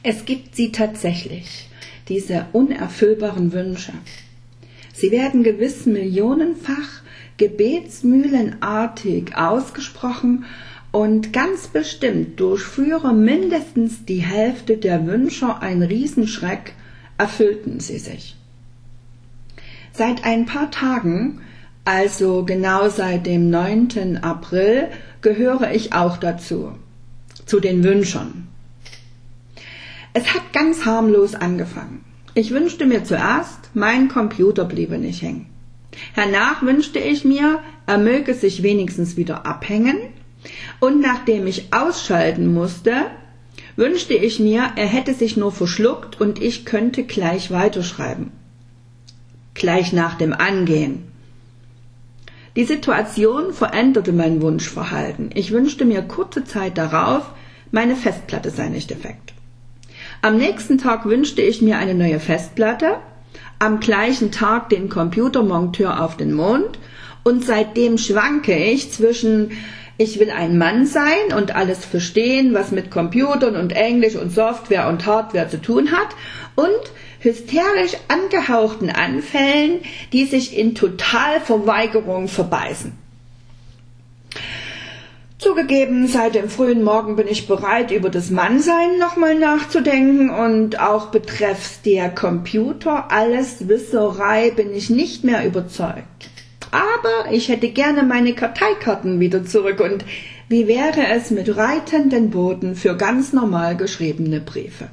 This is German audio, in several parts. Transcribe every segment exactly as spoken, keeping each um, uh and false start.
Es gibt sie tatsächlich, diese unerfüllbaren Wünsche. Sie werden gewiss millionenfach, gebetsmühlenartig ausgesprochen und ganz bestimmt durchführe mindestens die Hälfte der Wünsche ein Riesenschreck, erfüllten sie sich. Seit ein paar Tagen, also genau seit dem neunten April, gehöre ich auch dazu, zu den Wünschern. Es hat ganz harmlos angefangen. Ich wünschte mir zuerst, mein Computer bliebe nicht hängen. Hernach wünschte ich mir, er möge sich wenigstens wieder abhängen, und nachdem ich ausschalten musste, wünschte ich mir, er hätte sich nur verschluckt und ich könnte gleich weiterschreiben. Gleich nach dem Angehen. Die Situation veränderte mein Wunschverhalten. Ich wünschte mir kurze Zeit darauf, meine Festplatte sei nicht defekt. Am nächsten Tag wünschte ich mir eine neue Festplatte, am gleichen Tag den Computermonteur auf den Mond, und seitdem schwanke ich zwischen ich will ein Mann sein und alles verstehen, was mit Computern und Englisch und Software und Hardware zu tun hat, und hysterisch angehauchten Anfällen, die sich in Totalverweigerung verbeißen. Zugegeben, seit dem frühen Morgen bin ich bereit, über das Mannsein nochmal nachzudenken, und auch betreffs der Computer, Alleswisserei, bin ich nicht mehr überzeugt. Aber ich hätte gerne meine Karteikarten wieder zurück, und wie wäre es mit reitenden Boten für ganz normal geschriebene Briefe?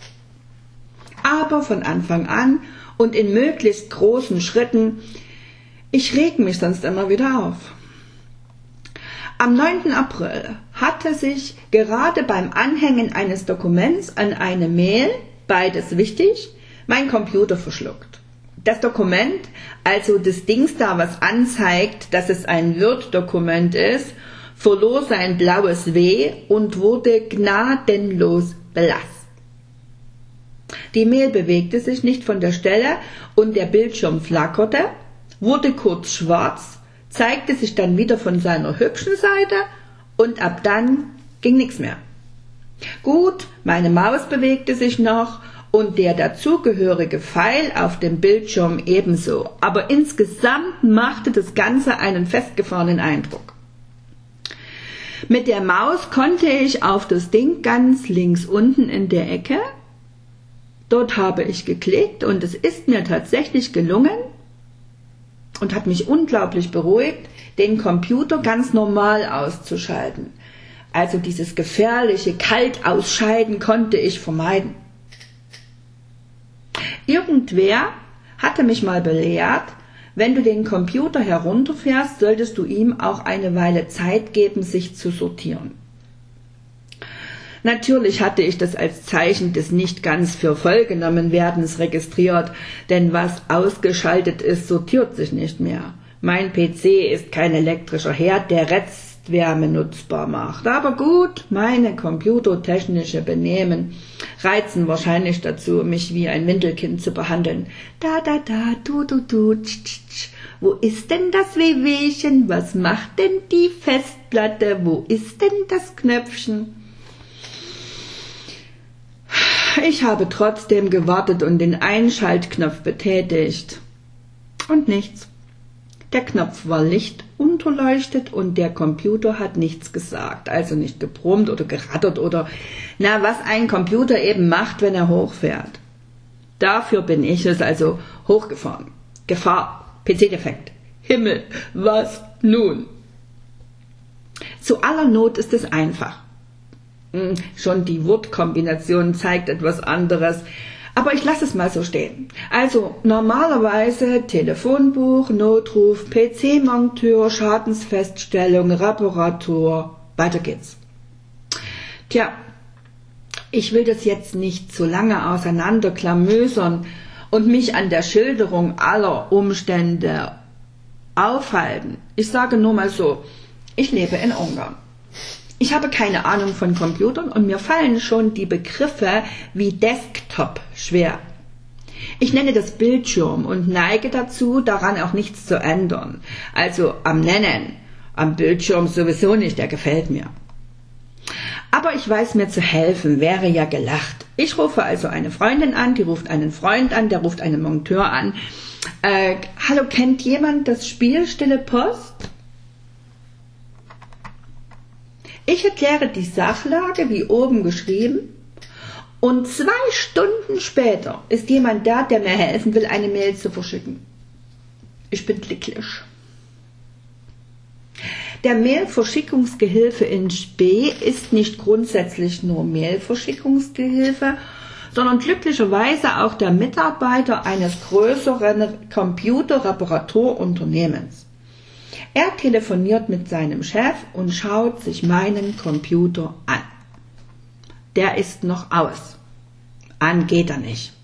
Aber von Anfang an und in möglichst großen Schritten, ich reg mich sonst immer wieder auf. Am neunten April hatte sich gerade beim Anhängen eines Dokuments an eine Mail, beides wichtig, mein Computer verschluckt. Das Dokument, also das Dings da, was anzeigt, dass es ein Word-Dokument ist, verlor sein blaues W und wurde gnadenlos blass. Die Mail bewegte sich nicht von der Stelle und der Bildschirm flackerte, wurde kurz schwarz, zeigte sich dann wieder von seiner hübschen Seite, und ab dann ging nichts mehr. Gut, meine Maus bewegte sich noch und der dazugehörige Pfeil auf dem Bildschirm ebenso, aber insgesamt machte das Ganze einen festgefahrenen Eindruck. Mit der Maus konnte ich auf das Ding ganz links unten in der Ecke, dort habe ich geklickt, und es ist mir tatsächlich gelungen, und hat mich unglaublich beruhigt, den Computer ganz normal auszuschalten. Also dieses gefährliche Kaltausscheiden konnte ich vermeiden. Irgendwer hatte mich mal belehrt, wenn du den Computer herunterfährst, solltest du ihm auch eine Weile Zeit geben, sich zu sortieren. Natürlich hatte ich das als Zeichen des nicht ganz für voll genommen Werdens registriert, denn was ausgeschaltet ist, sortiert sich nicht mehr. Mein P C ist kein elektrischer Herd, der Restwärme nutzbar macht. Aber gut, meine computertechnische Benehmen reizen wahrscheinlich dazu, mich wie ein Windelkind zu behandeln. Da, da, da, du, du, du, tsch, tsch, tsch. Wo ist denn das Wehwehchen? Was macht denn die Festplatte? Wo ist denn das Knöpfchen? Ich habe trotzdem gewartet und den Einschaltknopf betätigt. Und nichts. Der Knopf war lichtunterleuchtet und der Computer hat nichts gesagt, also nicht gebrummt oder gerattert oder, na, was ein Computer eben macht, wenn er hochfährt. Dafür bin ich es also hochgefahren. Gefahr, P C-Defekt. Himmel, was nun? Zu aller Not ist es einfach. Schon die Wortkombination zeigt etwas anderes, aber ich lasse es mal so stehen. Also normalerweise Telefonbuch, Notruf, P C-Monteur, Schadensfeststellung, Reparatur, weiter geht's. Tja, ich will das jetzt nicht zu lange auseinanderklamüsern und mich an der Schilderung aller Umstände aufhalten. Ich sage nur mal so, ich lebe in Ungarn. Ich habe keine Ahnung von Computern und mir fallen schon die Begriffe wie Desktop schwer. Ich nenne das Bildschirm und neige dazu, daran auch nichts zu ändern. Also am Nennen, am Bildschirm sowieso nicht, der gefällt mir. Aber ich weiß mir zu helfen, wäre ja gelacht. Ich rufe also eine Freundin an, die ruft einen Freund an, der ruft einen Monteur an. Äh, hallo, kennt jemand das Spiel Stille Post? Ich erkläre die Sachlage, wie oben geschrieben, und zwei Stunden später ist jemand da, der mir helfen will, eine Mail zu verschicken. Ich bin glücklich. Der Mailverschickungsgehilfe in Spee ist nicht grundsätzlich nur Mailverschickungsgehilfe, sondern glücklicherweise auch der Mitarbeiter eines größeren Computerreparaturunternehmens. Er telefoniert mit seinem Chef und schaut sich meinen Computer an. Der ist noch aus. An geht er nicht.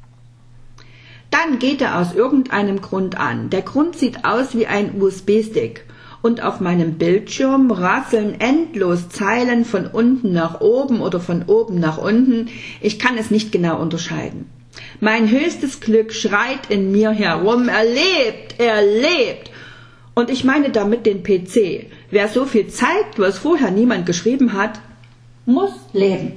Dann geht er aus irgendeinem Grund an. Der Grund sieht aus wie ein U S B-Stick. Und auf meinem Bildschirm rasseln endlos Zeilen von unten nach oben oder von oben nach unten. Ich kann es nicht genau unterscheiden. Mein höchstes Glück schreit in mir herum, er lebt, er lebt. Und ich meine damit den P C. Wer so viel zeigt, was vorher niemand geschrieben hat, muss leben.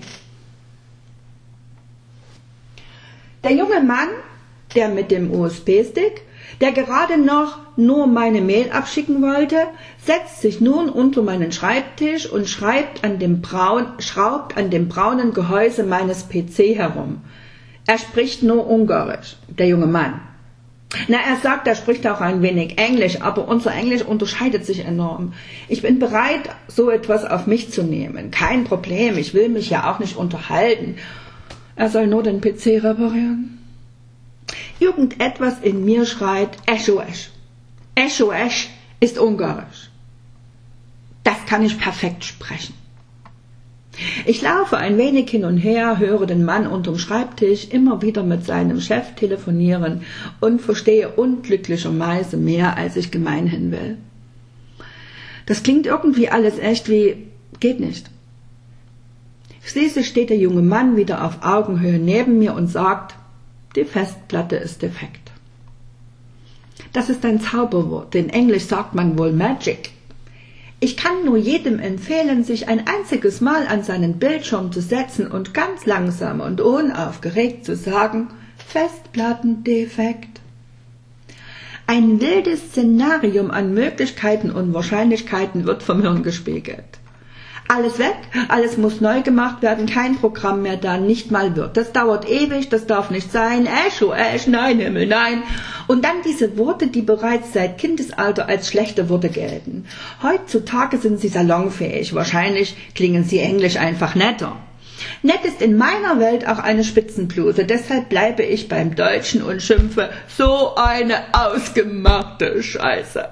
Der junge Mann, der mit dem U S B-Stick, der gerade noch nur meine Mail abschicken wollte, setzt sich nun unter meinen Schreibtisch und schreibt an dem braun, schraubt an dem braunen Gehäuse meines P C herum. Er spricht nur Ungarisch, der junge Mann. Na, er sagt, er spricht auch ein wenig Englisch, aber unser Englisch unterscheidet sich enorm. Ich bin bereit, so etwas auf mich zu nehmen. Kein Problem, ich will mich ja auch nicht unterhalten. Er soll nur den P C reparieren. Irgendetwas in mir schreit Eschoesch. Eschoesch ist Ungarisch. Das kann ich perfekt sprechen. Ich laufe ein wenig hin und her, höre den Mann unterm Schreibtisch immer wieder mit seinem Chef telefonieren und verstehe unglücklicherweise mehr, als ich gemeinhin will. Das klingt irgendwie alles echt wie, geht nicht. Schließlich steht der junge Mann wieder auf Augenhöhe neben mir und sagt, die Festplatte ist defekt. Das ist ein Zauberwort, in Englisch sagt man wohl Magic. Ich kann nur jedem empfehlen, sich ein einziges Mal an seinen Bildschirm zu setzen und ganz langsam und unaufgeregt zu sagen, Festplattendefekt. Ein wildes Szenarium an Möglichkeiten und Wahrscheinlichkeiten wird vom Hirn gespiegelt. Alles weg, alles muss neu gemacht werden, kein Programm mehr da, nicht mal wird. Das dauert ewig, das darf nicht sein, Echo, Esch, nein, Himmel, nein. Und dann diese Worte, die bereits seit Kindesalter als schlechte Worte gelten. Heutzutage sind sie salonfähig, wahrscheinlich klingen sie englisch einfach netter. Nett ist in meiner Welt auch eine Spitzenbluse, deshalb bleibe ich beim Deutschen und schimpfe, so eine ausgemachte Scheiße.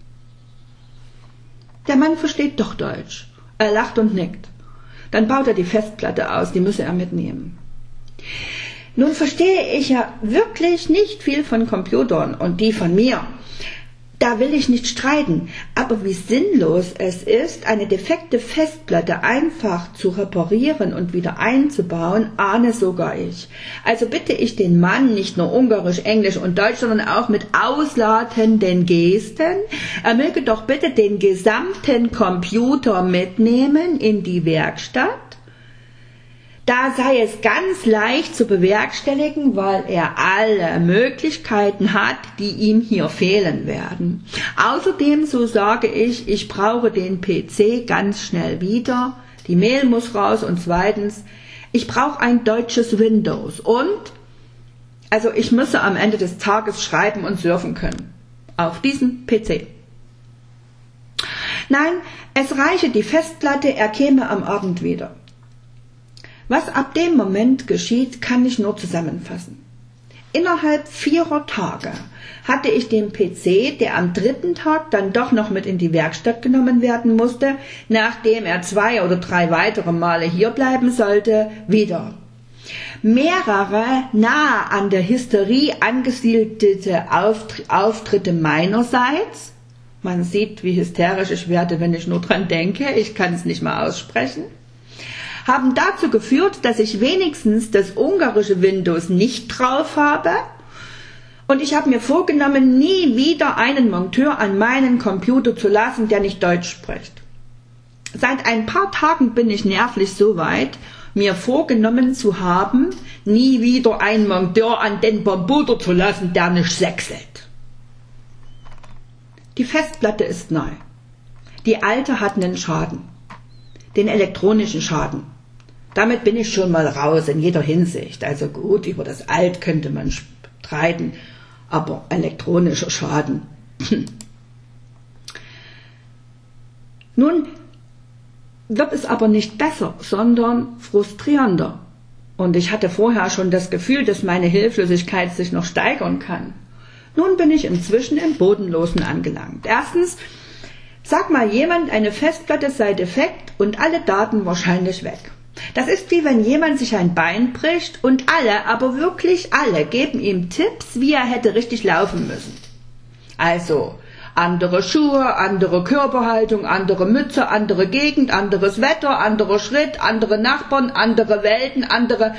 Der Mann versteht doch Deutsch. Er lacht und nickt. Dann baut er die Festplatte aus, die müsse er mitnehmen. Nun verstehe ich ja wirklich nicht viel von Computern und die von mir. Da will ich nicht streiten, aber wie sinnlos es ist, eine defekte Festplatte einfach zu reparieren und wieder einzubauen, ahne sogar ich. Also bitte ich den Mann, nicht nur Ungarisch, Englisch und Deutsch, sondern auch mit ausladenden Gesten, er möge doch bitte den gesamten Computer mitnehmen in die Werkstatt. Da sei es ganz leicht zu bewerkstelligen, weil er alle Möglichkeiten hat, die ihm hier fehlen werden. Außerdem, so sage ich, ich brauche den P C ganz schnell wieder, die Mail muss raus und zweitens, ich brauche ein deutsches Windows und, also ich müsse am Ende des Tages schreiben und surfen können. Auf diesen P C. Nein, es reiche die Festplatte, er käme am Abend wieder. Was ab dem Moment geschieht, kann ich nur zusammenfassen. Innerhalb vierer Tage hatte ich den P C, der am dritten Tag dann doch noch mit in die Werkstatt genommen werden musste, nachdem er zwei oder drei weitere Male hier bleiben sollte, wieder. Mehrere nahe an der Hysterie angesiedelte Auftritte meinerseits, man sieht, wie hysterisch ich werde, wenn ich nur dran denke, ich kann es nicht mal aussprechen, haben dazu geführt, dass ich wenigstens das ungarische Windows nicht drauf habe und ich habe mir vorgenommen, nie wieder einen Monteur an meinen Computer zu lassen, der nicht Deutsch spricht. Seit ein paar Tagen bin ich nervlich so weit, mir vorgenommen zu haben, nie wieder einen Monteur an den Computer zu lassen, der nicht sechselt. Die Festplatte ist neu. Die alte hat einen Schaden, den elektronischen Schaden. Damit bin ich schon mal raus in jeder Hinsicht. Also gut, über das Alt könnte man streiten, aber elektronischer Schaden. Nun wird es aber nicht besser, sondern frustrierender. Und ich hatte vorher schon das Gefühl, dass meine Hilflosigkeit sich noch steigern kann. Nun bin ich inzwischen im Bodenlosen angelangt. Erstens, sag mal jemand, eine Festplatte sei defekt und alle Daten wahrscheinlich weg. Das ist wie wenn jemand sich ein Bein bricht und alle, aber wirklich alle, geben ihm Tipps, wie er hätte richtig laufen müssen. Also andere Schuhe, andere Körperhaltung, andere Mütze, andere Gegend, anderes Wetter, anderer Schritt, andere Nachbarn, andere Welten, andere...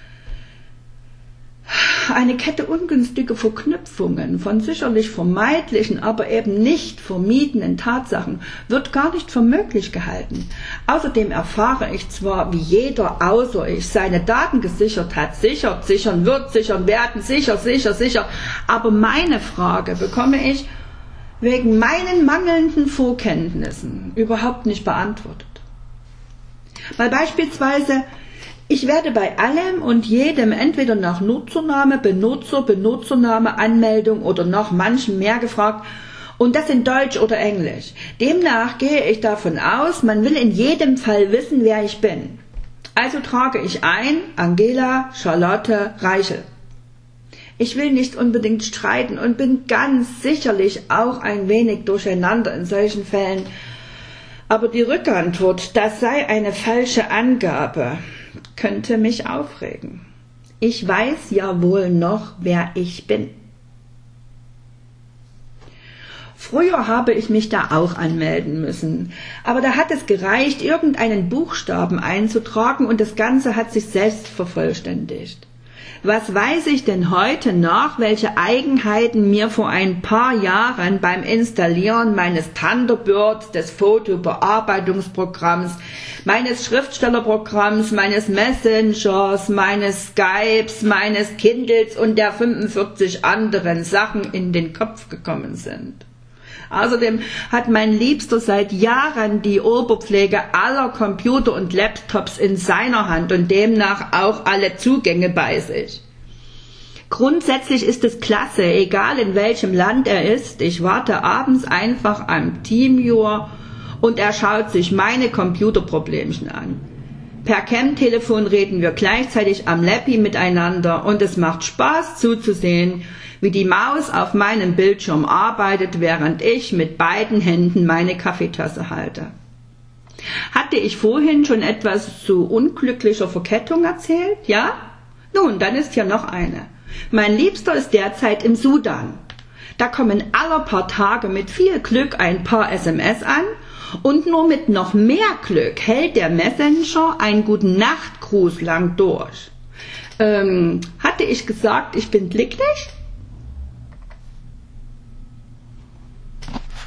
Eine Kette ungünstiger Verknüpfungen von sicherlich vermeidlichen, aber eben nicht vermiedenen Tatsachen wird gar nicht für möglich gehalten. Außerdem erfahre ich zwar, wie jeder außer ich seine Daten gesichert hat, sichert, sichern wird, sichern werden, sicher, sicher, sicher, aber meine Frage bekomme ich wegen meinen mangelnden Vorkenntnissen überhaupt nicht beantwortet. Weil beispielsweise ich werde bei allem und jedem entweder nach Nutzername, Benutzer, Benutzername, Anmeldung oder noch manchem mehr gefragt und das in Deutsch oder Englisch. Demnach gehe ich davon aus, man will in jedem Fall wissen, wer ich bin. Also trage ich ein Angela Charlotte Reichel. Ich will nicht unbedingt streiten und bin ganz sicherlich auch ein wenig durcheinander in solchen Fällen. Aber die Rückantwort, das sei eine falsche Angabe, könnte mich aufregen. Ich weiß ja wohl noch, wer ich bin. Früher habe ich mich da auch anmelden müssen, aber da hat es gereicht, irgendeinen Buchstaben einzutragen und das Ganze hat sich selbst vervollständigt. Was weiß ich denn heute noch, welche Eigenheiten mir vor ein paar Jahren beim Installieren meines Thunderbird, des Fotobearbeitungsprogramms, meines Schriftstellerprogramms, meines Messengers, meines Skypes, meines Kindles und der fünfundvierzig anderen Sachen in den Kopf gekommen sind. Außerdem hat mein Liebster seit Jahren die Oberpflege aller Computer und Laptops in seiner Hand und demnach auch alle Zugänge bei sich. Grundsätzlich ist es klasse, egal in welchem Land er ist. Ich warte abends einfach am Teamviewer und er schaut sich meine Computerproblemchen an. Per Cam-Telefon reden wir gleichzeitig am Lappi miteinander und es macht Spaß zuzusehen, wie die Maus auf meinem Bildschirm arbeitet, während ich mit beiden Händen meine Kaffeetasse halte. Hatte ich vorhin schon etwas zu unglücklicher Verkettung erzählt? Ja? Nun, dann ist hier noch eine. Mein Liebster ist derzeit im Sudan. Da kommen alle paar Tage mit viel Glück ein paar S M S an und nur mit noch mehr Glück hält der Messenger einen Guten-Nacht-Gruß lang durch. Ähm, hatte ich gesagt, ich bin glücklich?